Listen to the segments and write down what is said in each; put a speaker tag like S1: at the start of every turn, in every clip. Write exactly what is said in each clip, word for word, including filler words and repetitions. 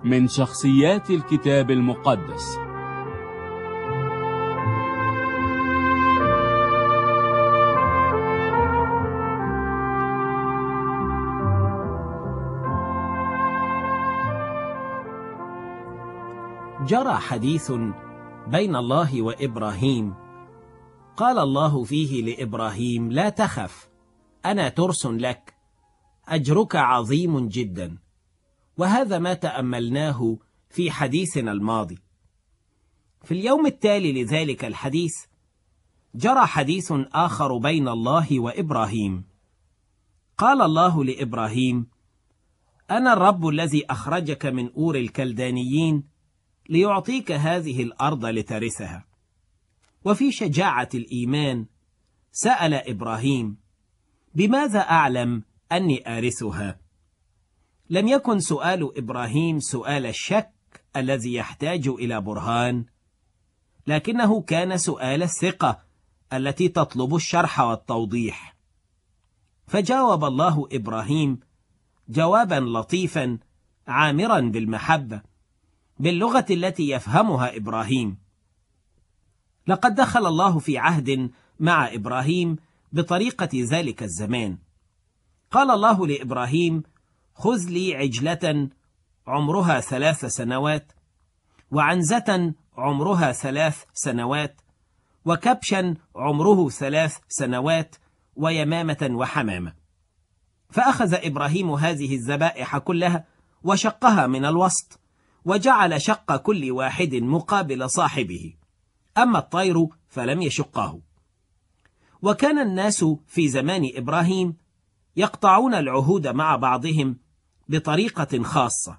S1: من شخصيات الكتاب المقدس.
S2: جرى حديث بين الله وإبراهيم، قال الله فيه لإبراهيم: لا تخف، أنا ترس لك، أجرك عظيم جدا. وهذا ما تأملناه في حديثنا الماضي. في اليوم التالي لذلك الحديث جرى حديث آخر بين الله وإبراهيم. قال الله لإبراهيم: أنا الرب الذي أخرجك من أور الكلدانيين ليعطيك هذه الأرض لترثها. وفي شجاعة الإيمان سأل إبراهيم: بماذا أعلم أني آرثها؟ لم يكن سؤال إبراهيم سؤال الشك الذي يحتاج إلى برهان، لكنه كان سؤال الثقة التي تطلب الشرح والتوضيح. فجاوب الله إبراهيم جوابا لطيفا عامرا بالمحبة باللغة التي يفهمها إبراهيم. لقد دخل الله في عهد مع إبراهيم بطريقة ذلك الزمان. قال الله لإبراهيم: خذ لي عجلة عمرها ثلاث سنوات، وعنزة عمرها ثلاث سنوات، وكبشا عمره ثلاث سنوات، ويمامة وحمامة. فأخذ إبراهيم هذه الذبائح كلها وشقها من الوسط، وجعل شق كل واحد مقابل صاحبه، أما الطير فلم يشقه. وكان الناس في زمان إبراهيم يقطعون العهود مع بعضهم بطريقة خاصة.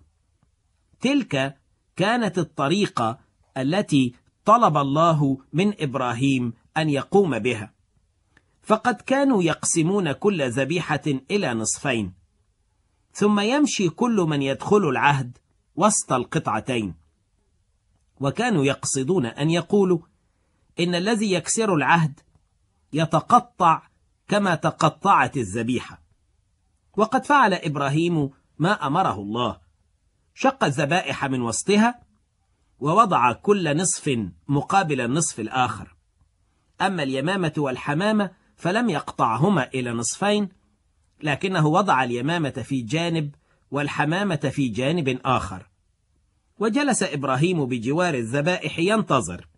S2: تلك كانت الطريقة التي طلب الله من إبراهيم أن يقوم بها. فقد كانوا يقسمون كل ذبيحة إلى نصفين، ثم يمشي كل من يدخل العهد وسط القطعتين. وكانوا يقصدون أن يقولوا إن الذي يكسر العهد يتقطع كما تقطعت الذبيحة. وقد فعل إبراهيم ما أمره الله، شق الذبائح من وسطها، ووضع كل نصف مقابل النصف الآخر. أما اليمامة والحمامة فلم يقطعهما إلى نصفين، لكنه وضع اليمامة في جانب والحمامة في جانب آخر. وجلس إبراهيم بجوار الذبائح ينتظر.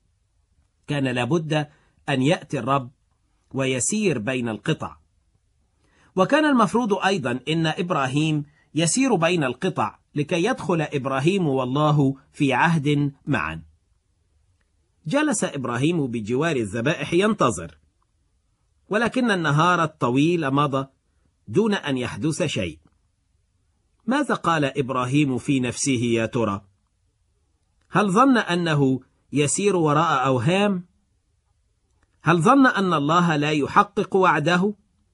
S2: كان لابد أن يأتي الرب ويسير بين القطع. وكان المفروض أيضا أن إبراهيم يسير بين القطع لكي يدخل إبراهيم والله في عهد معا. جلس إبراهيم بجوار الذبائح ينتظر، ولكن النهار الطويل مضى دون أن يحدث شيء. ماذا قال إبراهيم في نفسه يا ترى؟ هل ظن أنه يسير وراء أوهام؟ هل ظن أن الله لا يحقق وعده؟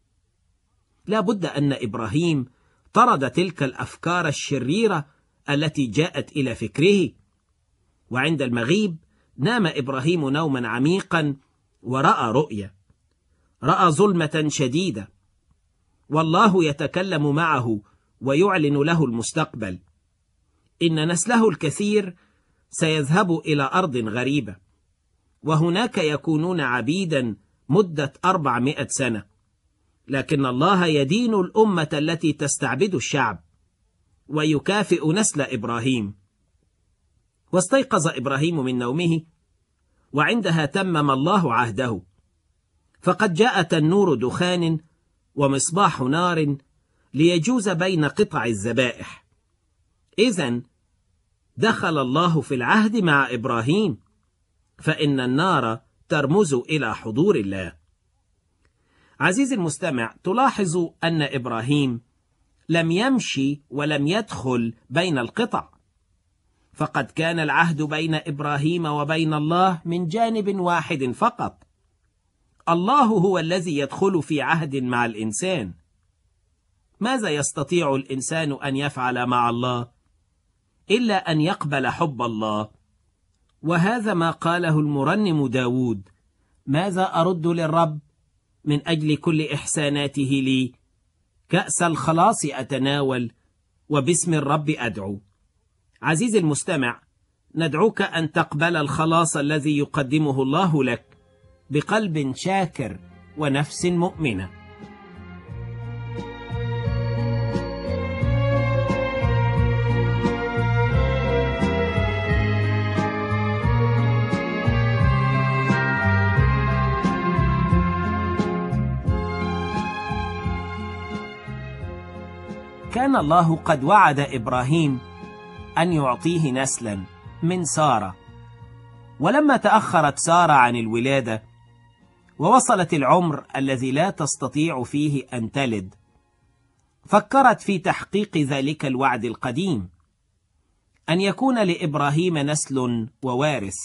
S2: لا بد أن إبراهيم طرد تلك الأفكار الشريرة التي جاءت إلى فكره. وعند المغيب نام إبراهيم نوما عميقا ورأى رؤيا. رأى ظلمة شديدة، والله يتكلم معه ويعلن له المستقبل. إن نسله الكثير سيذهب إلى أرض غريبة، وهناك يكونون عبيدا مدة أربعمائة سنة، لكن الله يدين الأمة التي تستعبد الشعب ويكافئ نسل إبراهيم. واستيقظ إبراهيم من نومه، وعندها تمم الله عهده. فقد جاء تنور دخان ومصباح نار ليجوز بين قطع الذبائح. إذن دخل الله في العهد مع إبراهيم، فإن النار ترمز إلى حضور الله. عزيزي المستمع، تلاحظ أن إبراهيم لم يمشي ولم يدخل بين القطع، فقد كان العهد بين إبراهيم وبين الله من جانب واحد فقط. الله هو الذي يدخل في عهد مع الإنسان. ماذا يستطيع الإنسان أن يفعل مع الله إلا أن يقبل حب الله؟ وهذا ما قاله المرنم داود: ماذا أرد للرب من أجل كل إحساناته لي؟ كأس الخلاص أتناول وباسم الرب أدعو. عزيزي المستمع، ندعوك أن تقبل الخلاص الذي يقدمه الله لك بقلب شاكر ونفس مؤمنة. كان الله قد وعد إبراهيم أن يعطيه نسلا من سارة، ولما تأخرت سارة عن الولادة ووصلت العمر الذي لا تستطيع فيه أن تلد، فكرت في تحقيق ذلك الوعد القديم، أن يكون لإبراهيم نسل ووارث.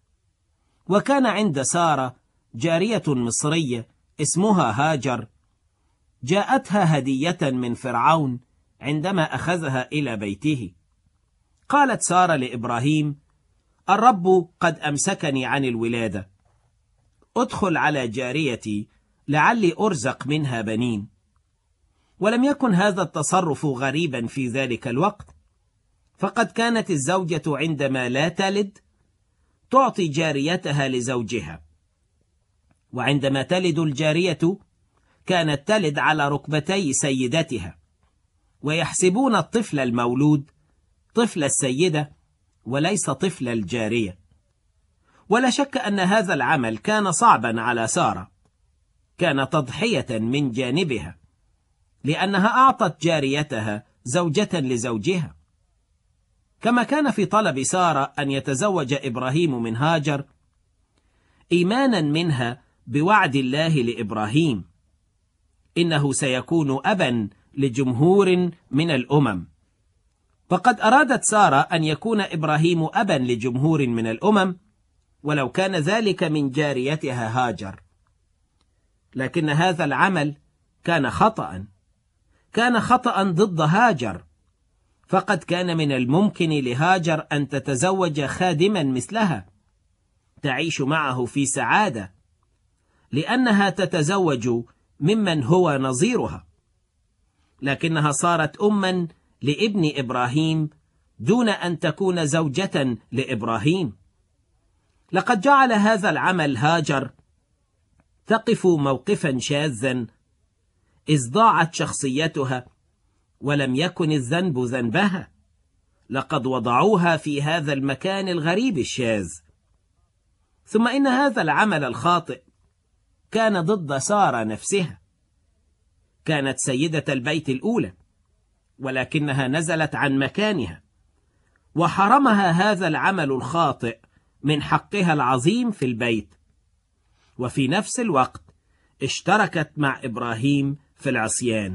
S2: وكان عند سارة جارية مصرية اسمها هاجر، جاءتها هدية من فرعون عندما أخذها إلى بيته. قالت سارة لإبراهيم: الرب قد أمسكني عن الولادة، أدخل على جاريتي لعلي أرزق منها بنين. ولم يكن هذا التصرف غريبا في ذلك الوقت، فقد كانت الزوجة عندما لا تلد تعطي جاريتها لزوجها، وعندما تلد الجارية كانت تلد على ركبتي سيدتها، ويحسبون الطفل المولود طفل السيدة وليس طفل الجارية. ولا شك أن هذا العمل كان صعبا على سارة، كان تضحية من جانبها، لأنها أعطت جاريتها زوجة لزوجها. كما كان في طلب سارة أن يتزوج إبراهيم من هاجر إيمانا منها بوعد الله لإبراهيم، إنه سيكون أبا لجمهور من الأمم. فقد أرادت سارة أن يكون إبراهيم أبا لجمهور من الأمم، ولو كان ذلك من جاريتها هاجر. لكن هذا العمل كان خطأ، كان خطأ ضد هاجر، فقد كان من الممكن لهاجر أن تتزوج خادما مثلها تعيش معه في سعادة، لأنها تتزوج ممن هو نظيرها. لكنها صارت أما لابن إبراهيم دون أن تكون زوجة لإبراهيم. لقد جعل هذا العمل هاجر تقف موقفا شاذا، إذ ضاعت شخصيتها ولم يكن الذنب ذنبها، لقد وضعوها في هذا المكان الغريب الشاذ. ثم إن هذا العمل الخاطئ كان ضد سارة نفسها، كانت سيدة البيت الأولى، ولكنها نزلت عن مكانها، وحرمها هذا العمل الخاطئ من حقها العظيم في البيت، وفي نفس الوقت اشتركت مع إبراهيم في العصيان.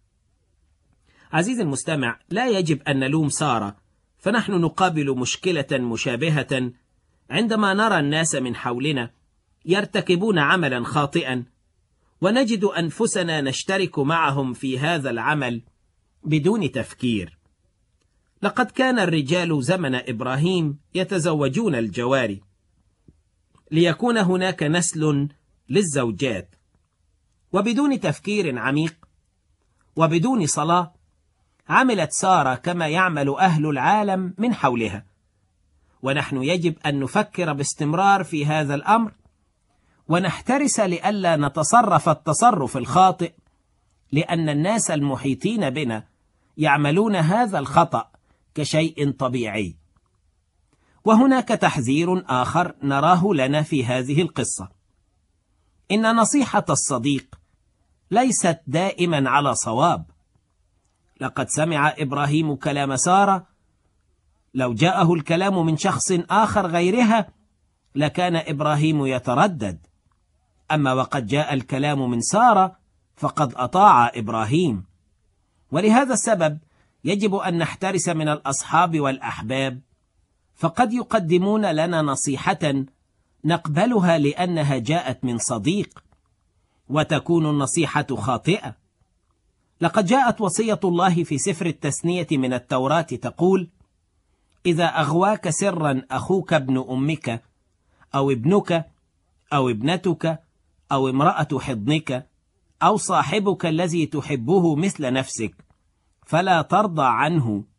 S2: عزيزي المستمع، لا يجب أن نلوم سارة، فنحن نقابل مشكلة مشابهة عندما نرى الناس من حولنا يرتكبون عملا خاطئا، ونجد أنفسنا نشترك معهم في هذا العمل بدون تفكير. لقد كان الرجال زمن إبراهيم يتزوجون الجواري ليكون هناك نسل للزوجات، وبدون تفكير عميق وبدون صلاة عملت سارة كما يعمل أهل العالم من حولها. ونحن يجب أن نفكر باستمرار في هذا الأمر، ونحترس لئلا نتصرف التصرف الخاطئ، لأن الناس المحيطين بنا يعملون هذا الخطأ كشيء طبيعي. وهناك تحذير آخر نراه لنا في هذه القصة: إن نصيحة الصديق ليست دائما على صواب. لقد سمع إبراهيم كلام سارة، لو جاءه الكلام من شخص آخر غيرها لكان إبراهيم يتردد، أما وقد جاء الكلام من سارة فقد أطاع إبراهيم. ولهذا السبب يجب أن نحترس من الأصحاب والأحباب، فقد يقدمون لنا نصيحة نقبلها لأنها جاءت من صديق، وتكون النصيحة خاطئة. لقد جاءت وصية الله في سفر التثنية من التوراة تقول: إذا أغواك سرا أخوك ابن أمك أو ابنك أو ابنتك أو امرأة حضنك أو صاحبك الذي تحبه مثل نفسك، فلا ترضى عنه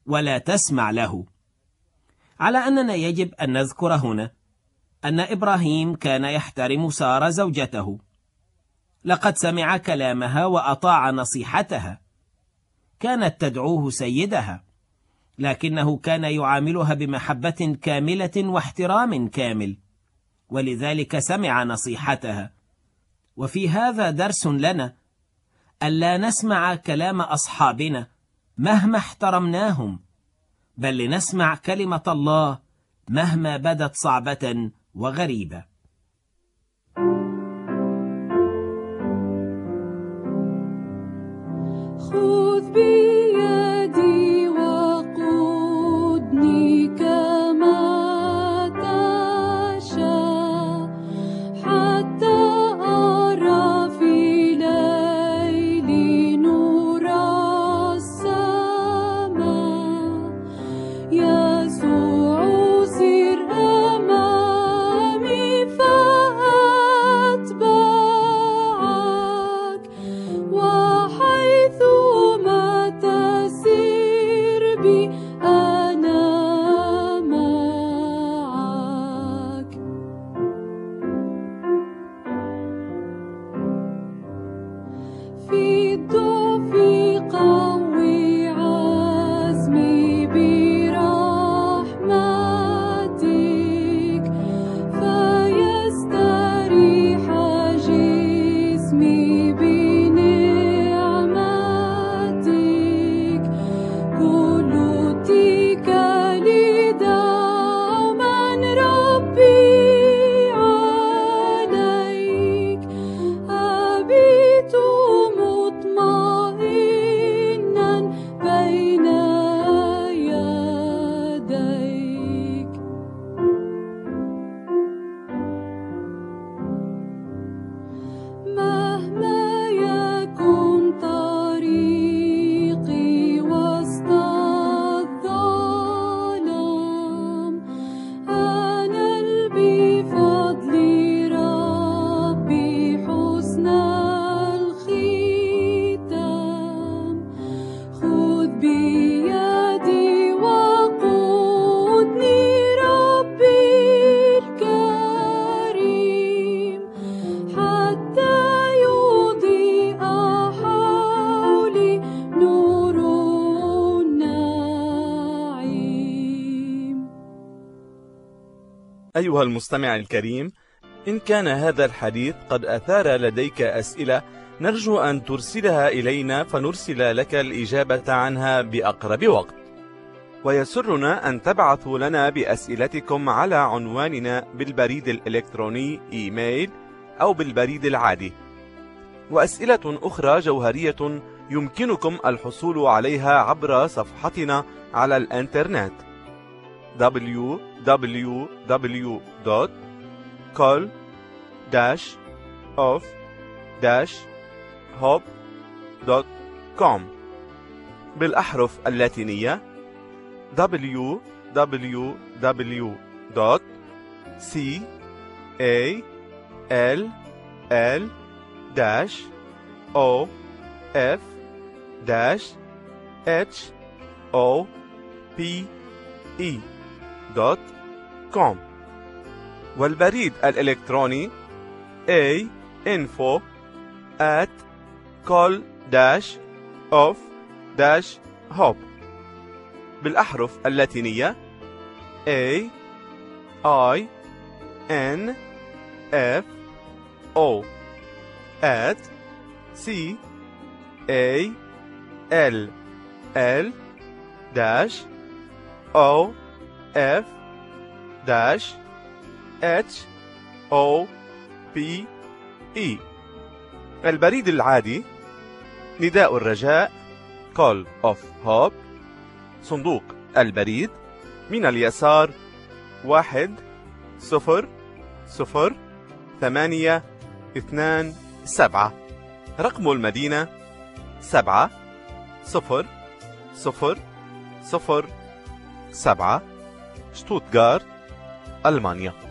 S2: ولا تسمع له. على أننا يجب أن نذكر هنا أن إبراهيم كان يحترم سارة زوجته، لقد سمع كلامها وأطاع نصيحتها، كانت تدعوه سيدها، لكنه كان يعاملها بمحبة كاملة واحترام كامل، ولذلك سمع نصيحتها. وفي هذا درس لنا ألا نسمع كلام أصحابنا مهما احترمناهم، بل لنسمع كلمة الله مهما بدت صعبة وغريبة.
S3: خذ بيدي وقودني كما تشاء، حتى أرى في ليل نور السماء. يسوع سر أمامي فأتبعك، وحيثما تسير بي أنا معك. في الضعف قوي عزمي برحمتك، فيستريح جسمي بنعمتك. كل اتكالي دوما ربي عليك، أبيت مطمئنا بين يديك. مهما يكن طريقي وسط الظلام، أنل بفضل ربي حسن الختام. خذ بيدي وقودني ربي الكريم، حتى يضيء حولي نور النعيم.
S4: أيها المستمع الكريم، إن كان هذا الحديث قد أثار لديك أسئلة، نرجو أن ترسلها إلينا فنرسل لك الإجابة عنها بأقرب وقت. ويسرنا أن تبعثوا لنا بأسئلتكم على عنواننا بالبريد الإلكتروني إيميل أو بالبريد العادي. وأسئلة أخرى جوهرية يمكنكم الحصول عليها عبر صفحتنا على الإنترنت دبليو دبليو دبليو دوت كول داش أوف داش هوب دوت كوم بالأحرف اللاتينية دبليو دبليو دبليو دوت سي إيه إل إل داش أو إف داش إتش أو بي إي دوت كوم. والبريد الإلكتروني A info at call dash of dash hop بالأحرف اللاتينية A I N F O at C A L L dash O F dash H O P E. البريد العادي نداء الرجاء Call of Hope، صندوق البريد من اليسار واحد صفر صفر ثمانية اثنان سبعة، رقم المدينة سبعة صفر صفر صفر سبعة، شتوتغارت، ألمانيا.